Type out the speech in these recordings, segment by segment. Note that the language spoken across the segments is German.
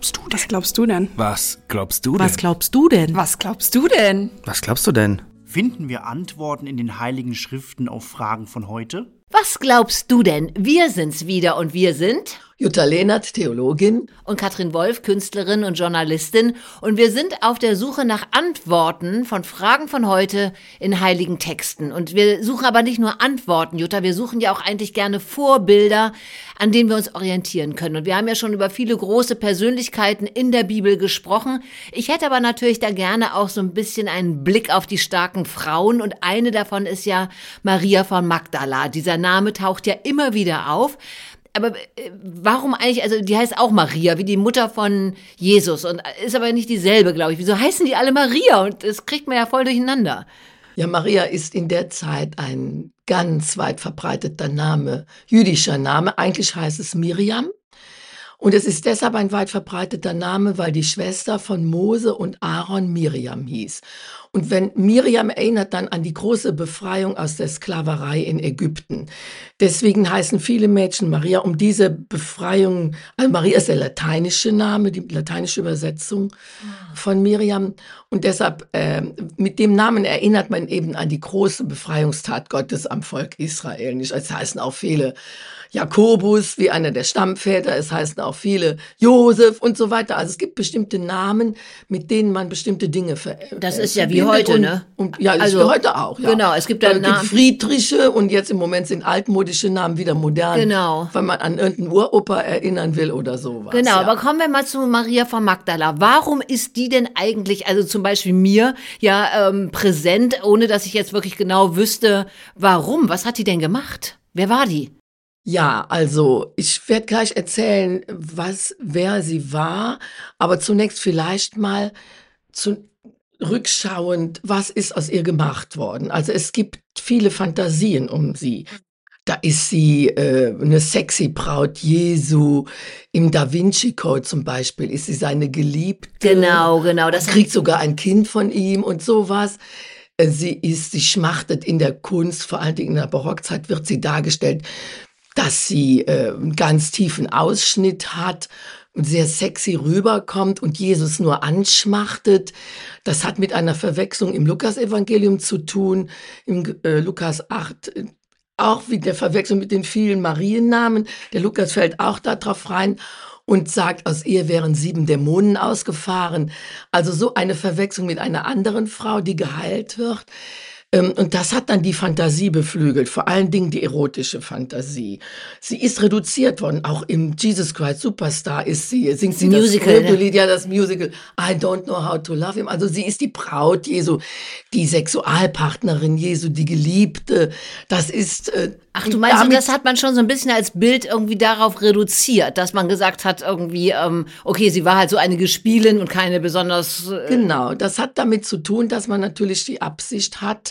glaubst du denn? Was glaubst du denn? Was glaubst du denn? Was glaubst du denn? Was glaubst du denn? Was glaubst du denn? Finden wir Antworten in den Heiligen Schriften auf Fragen von heute? Was glaubst du denn? Wir sind's wieder und wir sind Jutta Lehnert, Theologin. und Katrin Wolf, Künstlerin und Journalistin. Und wir sind auf der Suche nach Antworten von Fragen von heute in heiligen Texten. Und wir suchen aber nicht nur Antworten, Jutta, wir suchen ja auch eigentlich gerne Vorbilder, an denen wir uns orientieren können. Und wir haben ja schon über viele große Persönlichkeiten in der Bibel gesprochen. Ich hätte aber natürlich da gerne auch so ein bisschen einen Blick auf die starken Frauen. Und eine davon ist ja Maria von Magdala. Dieser Name taucht ja immer wieder auf. Aber warum eigentlich, also die heißt auch Maria, wie die Mutter von Jesus und ist aber nicht dieselbe, glaube ich. Wieso heißen die alle Maria? Und das kriegt man ja voll durcheinander. Ja, Maria ist in der Zeit ein ganz weit verbreiteter Name, jüdischer Name. Eigentlich heißt es Miriam. Und es ist deshalb ein weit verbreiteter Name, weil die Schwester von Mose und Aaron Miriam hieß. Und wenn Miriam erinnert dann an die große Befreiung aus der Sklaverei in Ägypten. Deswegen heißen viele Mädchen Maria um diese Befreiung. Also Maria ist der lateinische Name, die lateinische Übersetzung von Miriam. Und deshalb mit dem Namen erinnert man eben an die große Befreiungstat Gottes am Volk Israel. Nicht? Es heißen auch viele Jakobus wie einer der Stammväter, es heißen auch viele Josef und so weiter. Also es gibt bestimmte Namen, mit denen man bestimmte Dinge Das ist ja wie heute, ne? Ja, also wie heute auch. Ja. Genau, es gibt da Namen. Friedriche und jetzt im Moment sind altmodische Namen wieder modern. Genau. Wenn man an irgendeinen Uropa erinnern will oder sowas. Genau, ja. aber kommen wir mal zu Maria von Magdala. Warum ist die denn eigentlich, also zum Beispiel mir, ja präsent, ohne dass ich jetzt wirklich genau wüsste, warum? Was hat die denn gemacht? Wer war die? Ja, also ich werde gleich erzählen, wer sie war, aber zunächst vielleicht mal rückschauend, was ist aus ihr gemacht worden. Also es gibt viele Fantasien um sie. Da ist sie eine sexy Braut Jesu. Im Da Vinci Code zum Beispiel ist sie seine Geliebte. Genau. Das kriegt sogar ein Kind von ihm und sowas. Sie schmachtet in der Kunst, vor allen Dingen in der Barockzeit wird sie dargestellt, dass sie einen ganz tiefen Ausschnitt hat und sehr sexy rüberkommt und Jesus nur anschmachtet. Das hat mit einer Verwechslung im Lukasevangelium zu tun, im Lukas 8, auch wie der Verwechslung mit den vielen Mariennamen. Der Lukas fällt auch da drauf rein und sagt, aus ihr wären 7 Dämonen ausgefahren. Also so eine Verwechslung mit einer anderen Frau, die geheilt wird. Und das hat dann die Fantasie beflügelt, vor allen Dingen die erotische Fantasie. Sie ist reduziert worden, auch im Jesus Christ Superstar singt sie Musical, das Lied, ja, das Musical I Don't Know How to Love Him. Also sie ist die Braut Jesu, die Sexualpartnerin Jesu, die Geliebte. Das ist Ach, du meinst, das hat man schon so ein bisschen als Bild irgendwie darauf reduziert, dass man gesagt hat irgendwie, okay, sie war halt so eine Gespielin und keine besonders... Genau, das hat damit zu tun, dass man natürlich die Absicht hat,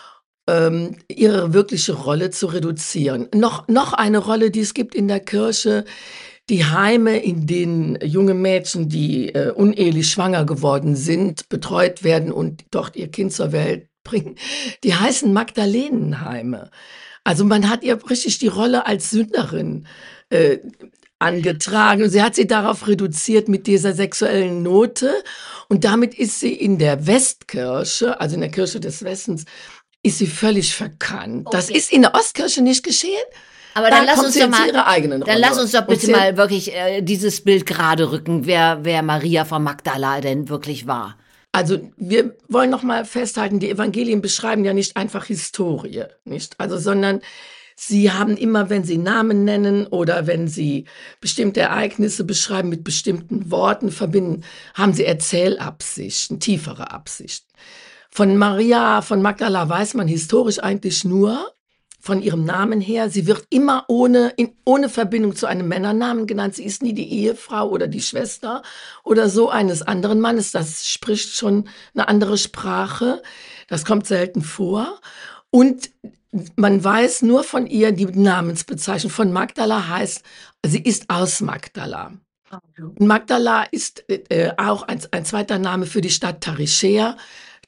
ihre wirkliche Rolle zu reduzieren. Noch eine Rolle, die es gibt in der Kirche, die Heime, in denen junge Mädchen, die unehelich schwanger geworden sind, betreut werden und dort ihr Kind zur Welt bringen, die heißen Magdalenenheime. Also man hat ihr richtig die Rolle als Sünderin angetragen. Und sie hat sie darauf reduziert mit dieser sexuellen Note. Und damit ist sie in der Westkirche, also in der Kirche des Westens, ist sie völlig verkannt. Okay. Das ist in der Ostkirche nicht geschehen. Aber dann lass uns doch bitte mal wirklich dieses Bild gerade rücken, wer Maria von Magdala denn wirklich war. Also wir wollen noch mal festhalten, die Evangelien beschreiben ja nicht einfach Historie, nicht? Also, sondern sie haben immer, wenn sie Namen nennen oder wenn sie bestimmte Ereignisse beschreiben, mit bestimmten Worten verbinden, haben sie Erzählabsichten, tiefere Absichten. Von Maria von Magdala weiß man historisch eigentlich nur von ihrem Namen her. Sie wird immer ohne Verbindung zu einem Männernamen genannt. Sie ist nie die Ehefrau oder die Schwester oder so eines anderen Mannes. Das spricht schon eine andere Sprache. Das kommt selten vor. Und man weiß nur von ihr die Namensbezeichnung. Von Magdala heißt, sie ist aus Magdala. Und Magdala ist auch ein zweiter Name für die Stadt Tarischäa.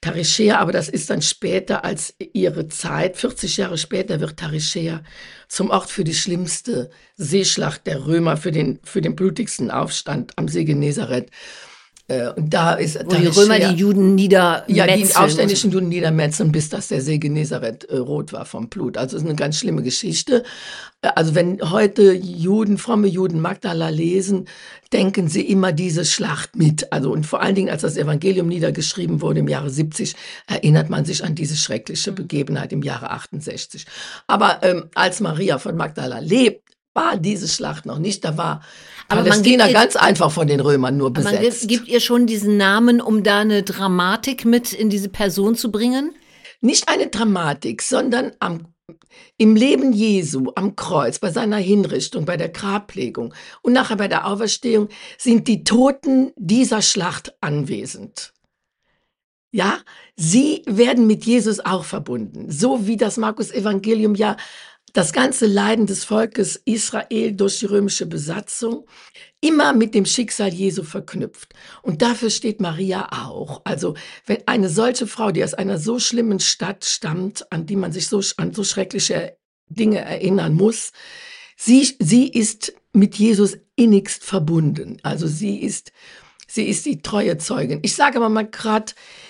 Tarichäa, aber das ist dann später als ihre Zeit. 40 Jahre später wird Tarichäa zum Ort für die schlimmste Seeschlacht der Römer, für den blutigsten Aufstand am See Genezareth. Und da ist wo die Römer die Juden niedermetzeln. Ja, die aufständischen Juden niedermetzeln, bis dass der See Genezareth rot war vom Blut. Also es ist eine ganz schlimme Geschichte. Also wenn heute fromme Juden Magdala lesen, denken sie immer diese Schlacht mit. Also und vor allen Dingen, als das Evangelium niedergeschrieben wurde im Jahre 70, erinnert man sich an diese schreckliche Begebenheit im Jahre 68. Aber als Maria von Magdala lebt, war diese Schlacht noch nicht. Da war Palästina ganz einfach von den Römern nur besetzt. Man gibt ihr schon diesen Namen, um da eine Dramatik mit in diese Person zu bringen? Nicht eine Dramatik, sondern im Leben Jesu am Kreuz, bei seiner Hinrichtung, bei der Grablegung und nachher bei der Auferstehung sind die Toten dieser Schlacht anwesend. Ja, sie werden mit Jesus auch verbunden, so wie das Markus-Evangelium ja das ganze Leiden des Volkes Israel durch die römische Besatzung immer mit dem Schicksal Jesu verknüpft. Und dafür steht Maria auch. Also wenn eine solche Frau, die aus einer so schlimmen Stadt stammt, an die man sich an so schreckliche Dinge erinnern muss, sie ist mit Jesus innigst verbunden. Also sie ist die treue Zeugin. Ich sage aber mal gerade,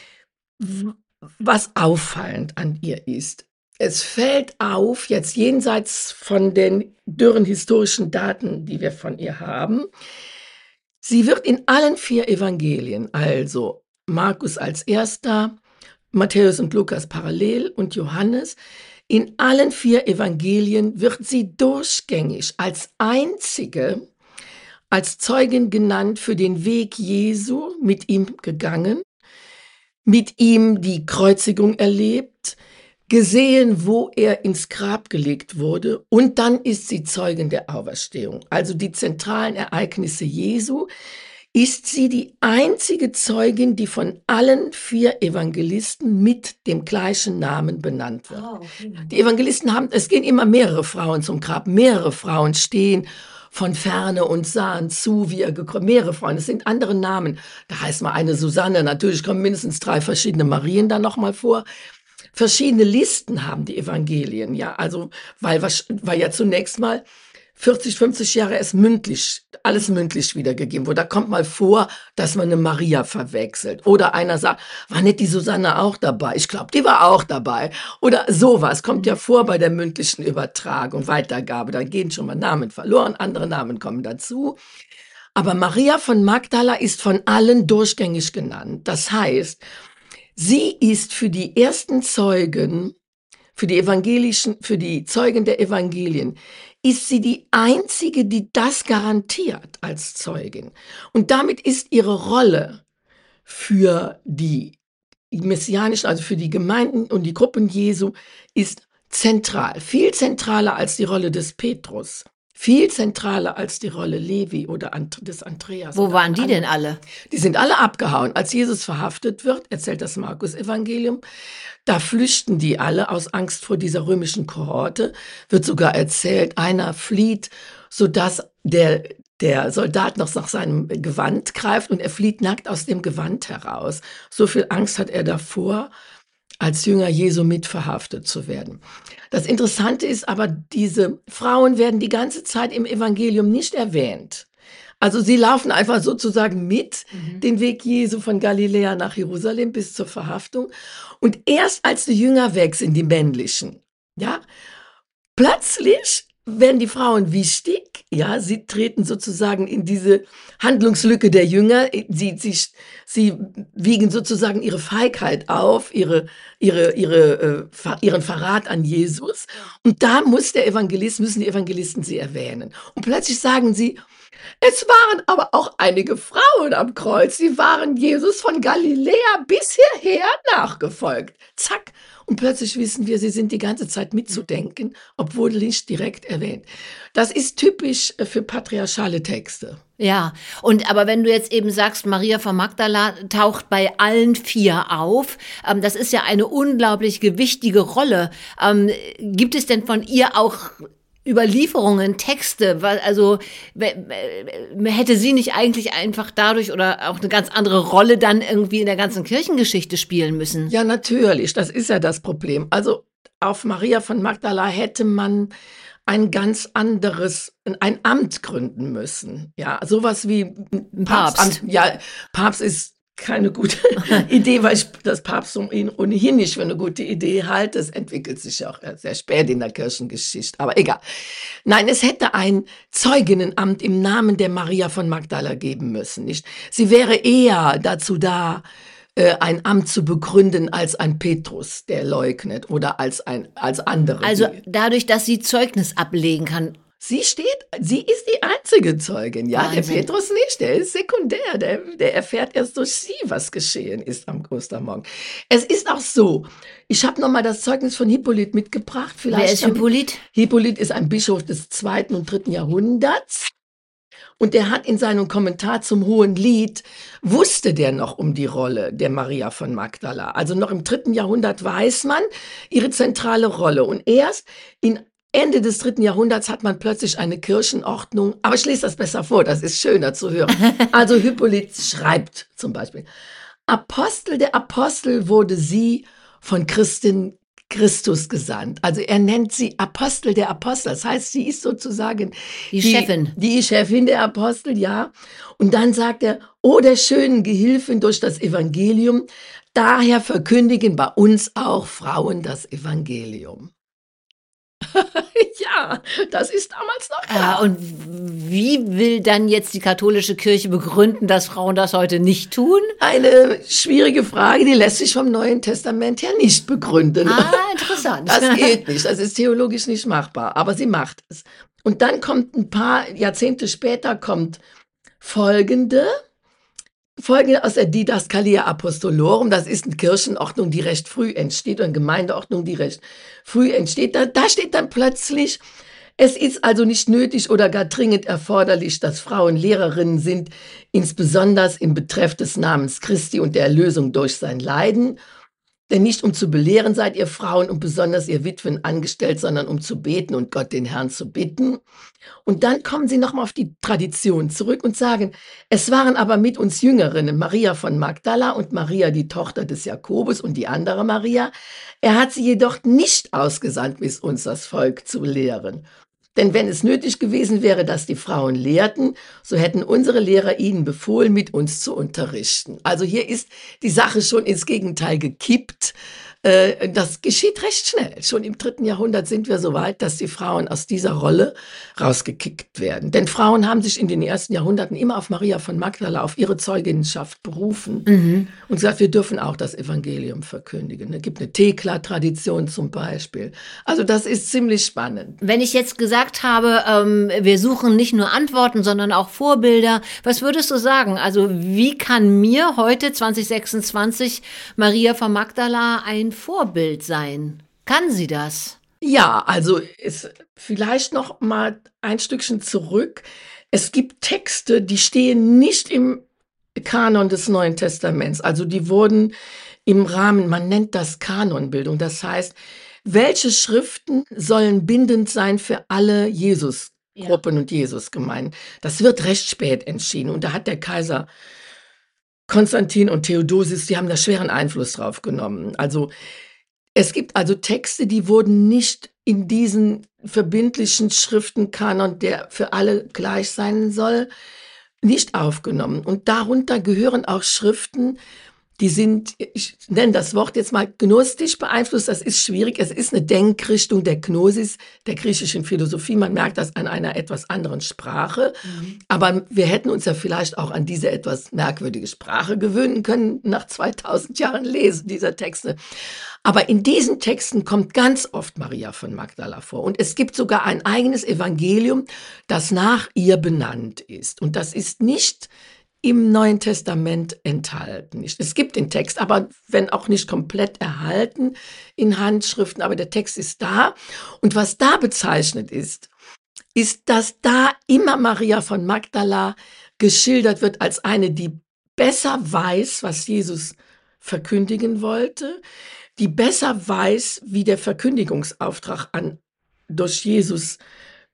was auffallend an ihr ist. Es fällt auf, jetzt jenseits von den dürren historischen Daten, die wir von ihr haben, sie wird in allen 4 Evangelien, also Markus als erster, Matthäus und Lukas parallel und Johannes, in allen 4 Evangelien wird sie durchgängig als einzige, als Zeugin genannt für den Weg Jesu, mit ihm gegangen, mit ihm die Kreuzigung erlebt, gesehen, wo er ins Grab gelegt wurde, und dann ist sie Zeugin der Auferstehung. Also die zentralen Ereignisse Jesu ist sie die einzige Zeugin, die von allen 4 Evangelisten mit dem gleichen Namen benannt wird. Oh, okay. Die Evangelisten es gehen immer mehrere Frauen zum Grab, mehrere Frauen stehen von ferne und sahen zu, wie er mehrere Frauen, es sind andere Namen. Da heißt mal eine Susanne, natürlich kommen mindestens 3 verschiedene Marien da nochmal vor. Verschiedene Listen haben die Evangelien, ja, also weil ja zunächst mal 40, 50 Jahre alles mündlich wiedergegeben wurde. Da kommt mal vor, dass man eine Maria verwechselt. Oder einer sagt, war nicht die Susanne auch dabei? Ich glaube, die war auch dabei. Oder sowas kommt ja vor bei der mündlichen Übertragung, Weitergabe. Da gehen schon mal Namen verloren, andere Namen kommen dazu. Aber Maria von Magdala ist von allen durchgängig genannt. Das heißt, sie ist für die ersten Zeugen, für die Zeugen der Evangelien, ist sie die einzige, die das garantiert als Zeugin. Und damit ist ihre Rolle für die messianischen, also für die Gemeinden und die Gruppen Jesu, ist zentral. Viel zentraler als die Rolle des Petrus. Viel zentraler als die Rolle Levi oder des Andreas. Wo waren die denn alle? Die sind alle abgehauen. Als Jesus verhaftet wird, erzählt das Markus-Evangelium, da flüchten die alle aus Angst vor dieser römischen Kohorte. Wird sogar erzählt, einer flieht, sodass der Soldat noch nach seinem Gewand greift und er flieht nackt aus dem Gewand heraus. So viel Angst hat er davor, als Jünger Jesu mitverhaftet zu werden. Das Interessante ist aber, diese Frauen werden die ganze Zeit im Evangelium nicht erwähnt. Also sie laufen einfach sozusagen mit den Weg Jesu von Galiläa nach Jerusalem bis zur Verhaftung. Und erst als die Jünger weg sind, die männlichen, ja, plötzlich werden die Frauen wichtig, ja, sie treten sozusagen in diese Handlungslücke der Jünger, sie wiegen sozusagen ihre Feigheit auf, ihren Verrat an Jesus, und da müssen die Evangelisten sie erwähnen. Und plötzlich sagen sie, es waren aber auch einige Frauen am Kreuz, sie waren Jesus von Galiläa bis hierher nachgefolgt. Zack. Und plötzlich wissen wir, sie sind die ganze Zeit mitzudenken, obwohl nicht direkt erwähnt. Das ist typisch für patriarchale Texte. Ja, aber wenn du jetzt eben sagst, Maria von Magdala taucht bei allen 4 auf, das ist ja eine unglaublich gewichtige Rolle. Gibt es denn von ihr auch Überlieferungen, Texte, also hätte sie nicht eigentlich einfach dadurch oder auch eine ganz andere Rolle dann irgendwie in der ganzen Kirchengeschichte spielen müssen? Ja, natürlich, das ist ja das Problem. Also auf Maria von Magdala hätte man ein ganz anderes, ein Amt gründen müssen. Ja, sowas wie Ein Papst. Ja, Papst ist keine gute Idee, weil ich das Papsttum ohnehin nicht für eine gute Idee halte. Es entwickelt sich ja auch sehr spät in der Kirchengeschichte, aber egal. Nein, es hätte ein Zeuginnenamt im Namen der Maria von Magdala geben müssen, nicht? Sie wäre eher dazu da, ein Amt zu begründen als ein Petrus, der leugnet, oder als andere. Also dadurch, dass sie Zeugnis ablegen kann. Sie ist die einzige Zeugin, ja, Wahnsinn. der Petrus nicht, der ist sekundär, der erfährt erst durch sie, was geschehen ist am Ostermorgen. Es ist auch so, ich habe nochmal das Zeugnis von Hippolyt mitgebracht. Wer ist Hippolyt? Hippolyt ist ein Bischof des 2. und 3. Jahrhunderts. Und der hat in seinem Kommentar zum Hohen Lied, wusste der noch um die Rolle der Maria von Magdala. Also noch im 3. Jahrhundert weiß man ihre zentrale Rolle. Und erst Ende des 3. Jahrhunderts hat man plötzlich eine Kirchenordnung. Aber ich lese das besser vor, das ist schöner zu hören. Also Hippolyt schreibt zum Beispiel, Apostel der Apostel wurde sie von Christus gesandt. Also er nennt sie Apostel der Apostel. Das heißt, sie ist sozusagen Die Chefin. Die Chefin der Apostel, ja. Und dann sagt er, o der schönen Gehilfin durch das Evangelium, daher verkündigen bei uns auch Frauen das Evangelium. Ja, das ist damals noch klar. Und wie will dann jetzt die katholische Kirche begründen, dass Frauen das heute nicht tun? Eine schwierige Frage, die lässt sich vom Neuen Testament her nicht begründen. Interessant. Das geht nicht, das ist theologisch nicht machbar, aber sie macht es. Und dann kommt ein paar Jahrzehnte später kommt folgende aus der Didaskalia Apostolorum, das ist eine Kirchenordnung, die recht früh entsteht, oder eine Gemeindeordnung, die recht früh entsteht. Da steht dann plötzlich, es ist also nicht nötig oder gar dringend erforderlich, dass Frauen Lehrerinnen sind, insbesondere in Betreff des Namens Christi und der Erlösung durch sein Leiden. Denn nicht um zu belehren seid ihr Frauen und besonders ihr Witwen angestellt, sondern um zu beten und Gott den Herrn zu bitten. Und dann kommen sie nochmal auf die Tradition zurück und sagen, es waren aber mit uns Jüngerinnen, Maria von Magdala und Maria, die Tochter des Jakobus und die andere Maria. Er hat sie jedoch nicht ausgesandt, bis uns das Volk zu lehren. Denn wenn es nötig gewesen wäre, dass die Frauen lehrten, so hätten unsere Lehrer ihnen befohlen, mit uns zu unterrichten. Also hier ist die Sache schon ins Gegenteil gekippt. Das geschieht recht schnell. Schon im 3. Jahrhundert sind wir so weit, dass die Frauen aus dieser Rolle rausgekickt werden. Denn Frauen haben sich in den ersten Jahrhunderten immer auf Maria von Magdala, auf ihre Zeuginnenschaft berufen und gesagt, wir dürfen auch das Evangelium verkündigen. Es gibt eine Thekla-Tradition zum Beispiel. Also das ist ziemlich spannend. Wenn ich jetzt gesagt habe, wir suchen nicht nur Antworten, sondern auch Vorbilder, was würdest du sagen? Also wie kann mir heute 2026 Maria von Magdala ein Vorbild sein? Kann sie das? Ja, also vielleicht noch mal ein Stückchen zurück. Es gibt Texte, die stehen nicht im Kanon des Neuen Testaments. Also die wurden im Rahmen, man nennt das Kanonbildung. Das heißt, welche Schriften sollen bindend sein für alle Jesus-Gruppen und Jesus-Gemeinden? Das wird recht spät entschieden. Und da hat der Kaiser Konstantin und Theodosius, die haben da schweren Einfluss drauf genommen. Also es gibt also Texte, die wurden nicht in diesen verbindlichen Schriftenkanon, der für alle gleich sein soll, nicht aufgenommen. Und darunter gehören auch Schriften, die sind, ich nenne das Wort jetzt mal gnostisch beeinflusst, das ist schwierig, es ist eine Denkrichtung der Gnosis, der griechischen Philosophie, man merkt das an einer etwas anderen Sprache, aber wir hätten uns ja vielleicht auch an diese etwas merkwürdige Sprache gewöhnen können, nach 2000 Jahren Lesen dieser Texte. Aber in diesen Texten kommt ganz oft Maria von Magdala vor und es gibt sogar ein eigenes Evangelium, das nach ihr benannt ist und das ist nicht im Neuen Testament enthalten. Es gibt den Text, aber wenn auch nicht komplett erhalten in Handschriften, aber der Text ist da. Und was da bezeichnet ist, dass da immer Maria von Magdala geschildert wird als eine, die besser weiß, was Jesus verkündigen wollte, die besser weiß, wie der Verkündigungsauftrag durch Jesus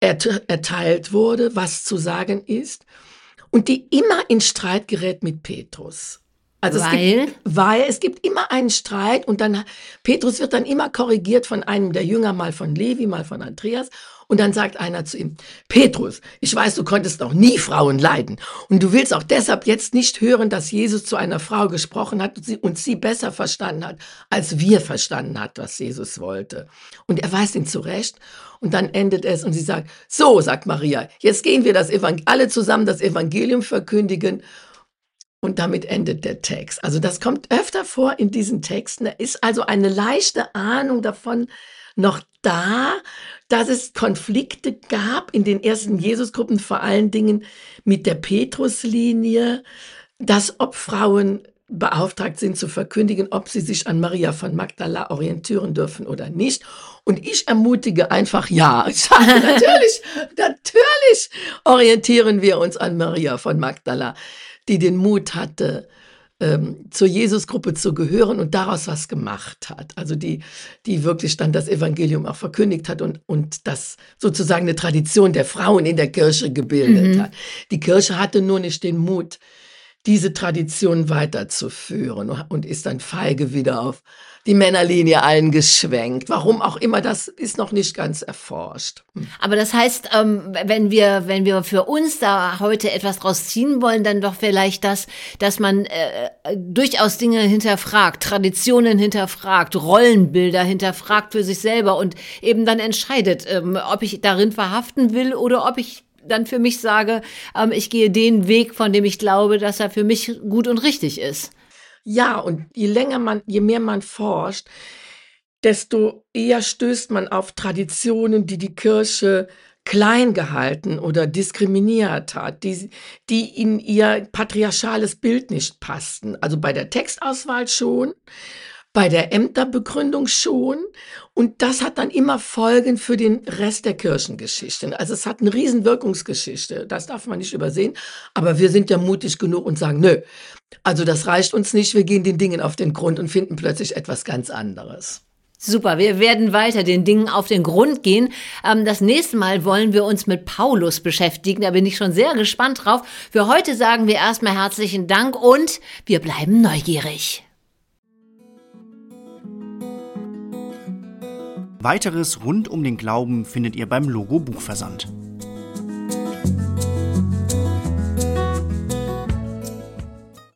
erteilt wurde, was zu sagen ist, und die immer in Streit gerät mit Petrus. Also weil es gibt immer einen Streit und dann Petrus wird dann immer korrigiert von einem der Jünger, mal von Levi, mal von Andreas. Und dann sagt einer zu ihm: Petrus, ich weiß, du konntest noch nie Frauen leiden. Und du willst auch deshalb jetzt nicht hören, dass Jesus zu einer Frau gesprochen hat und sie besser verstanden hat, als wir verstanden hat, was Jesus wollte. Und er weist ihn zurecht. Und dann endet es und sie sagt: So, sagt Maria, jetzt gehen wir alle zusammen das Evangelium verkündigen. Und damit endet der Text. Also das kommt öfter vor in diesen Texten. Da ist also eine leichte Ahnung davon noch da, dass es Konflikte gab in den ersten Jesusgruppen, vor allen Dingen mit der Petruslinie, dass ob Frauen beauftragt sind zu verkündigen, ob sie sich an Maria von Magdala orientieren dürfen oder nicht. Und ich ermutige einfach, ja, ich sage, natürlich orientieren wir uns an Maria von Magdala, die den Mut hatte, zur Jesusgruppe zu gehören und daraus was gemacht hat. Also die wirklich dann das Evangelium auch verkündigt hat und das sozusagen eine Tradition der Frauen in der Kirche gebildet hat. Die Kirche hatte nur nicht den Mut, diese Tradition weiterzuführen und ist dann feige wieder auf die Männerlinie eingeschwenkt. Warum auch immer, das ist noch nicht ganz erforscht. Aber das heißt, wenn wir für uns da heute etwas draus ziehen wollen, dann doch vielleicht das, dass man durchaus Dinge hinterfragt, Traditionen hinterfragt, Rollenbilder hinterfragt für sich selber und eben dann entscheidet, ob ich darin verhaften will oder ob ich dann für mich sage, ich gehe den Weg, von dem ich glaube, dass er für mich gut und richtig ist. Ja, und je mehr man forscht, desto eher stößt man auf Traditionen, die die Kirche klein gehalten oder diskriminiert hat, die in ihr patriarchales Bild nicht passten. Also bei der Textauswahl schon, bei der Ämterbegründung schon. Und das hat dann immer Folgen für den Rest der Kirchengeschichte. Also es hat eine riesen Wirkungsgeschichte, das darf man nicht übersehen. Aber wir sind ja mutig genug und sagen, nö, also das reicht uns nicht, wir gehen den Dingen auf den Grund und finden plötzlich etwas ganz anderes. Super, wir werden weiter den Dingen auf den Grund gehen. Das nächste Mal wollen wir uns mit Paulus beschäftigen, da bin ich schon sehr gespannt drauf. Für heute sagen wir erstmal herzlichen Dank und wir bleiben neugierig. Weiteres rund um den Glauben findet ihr beim Logo Buchversand.